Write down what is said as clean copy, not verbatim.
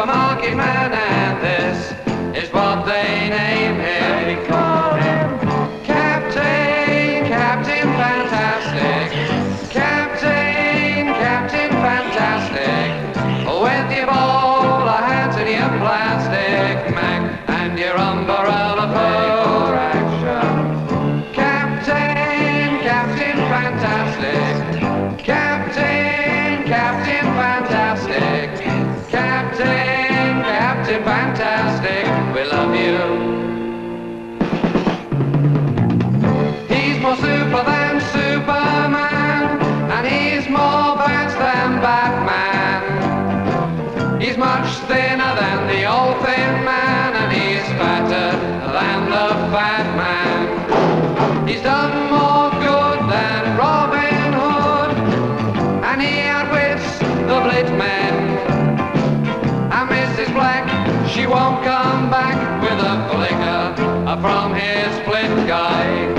supermarket man, and this is what they name him. They call him Captain, Captain Fantastic. Captain, Captain Fantastic. With your bowler hat and your plastic Mac and your umbrella for action. Captain, Captain Fantastic. Captain, Captain Fantastic. Captain, Captain Fantastic, we love you. He's more super than Superman, and he's more bad than Batman. He's much thinner than the old thin man, and he's fatter than the fat man. He's done more good than Robin Hood, and he outwits the Blitz-men. And Mrs. Black, she won't come back with a flicker from his split guy.